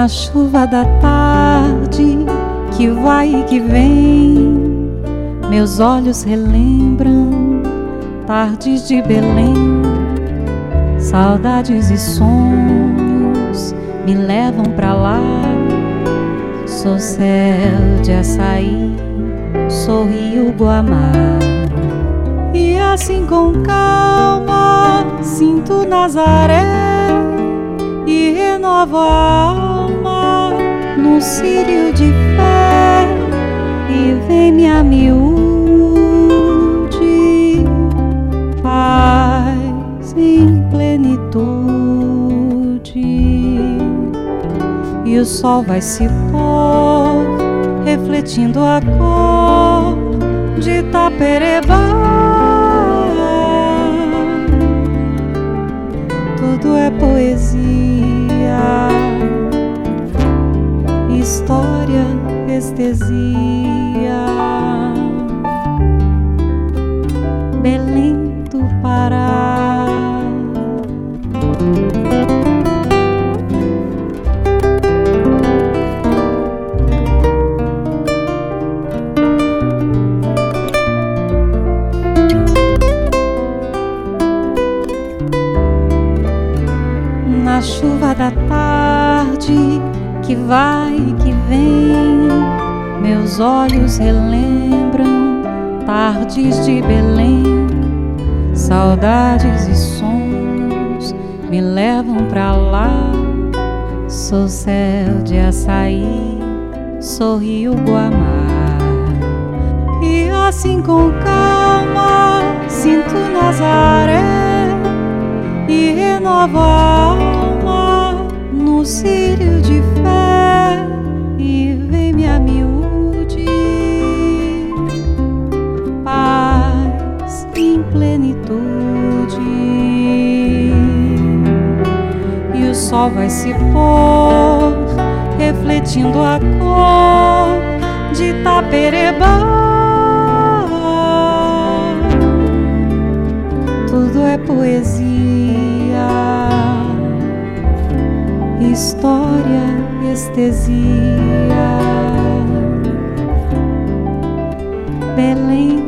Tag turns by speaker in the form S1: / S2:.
S1: Na chuva da tarde que vai e que vem, meus olhos relembram tardes de Belém. Saudades e sonhos me levam pra lá. Sou céu de açaí, sou rio Guamá. E assim com calma sinto Nazaré e renovo a alma no círio de fé. E vem-me a miúde paz em plenitude. E o sol vai se pôr refletindo a cor de Tapereba. Tudo é poesia, história, estesia. Belém do Pará. Na chuva da tarde que vai e que vem, meus olhos relembram tardes de Belém. Saudades e sonhos me levam pra lá. Sou céu de açaí, sou rio Guamá. E assim com calma sinto Nazaré e renovo a alma no círio de fé. E vem-me a miúde paz em plenitude. E o sol vai se pôr refletindo a cor de Tapereba. Tudo é poesia, história, estesia. Belém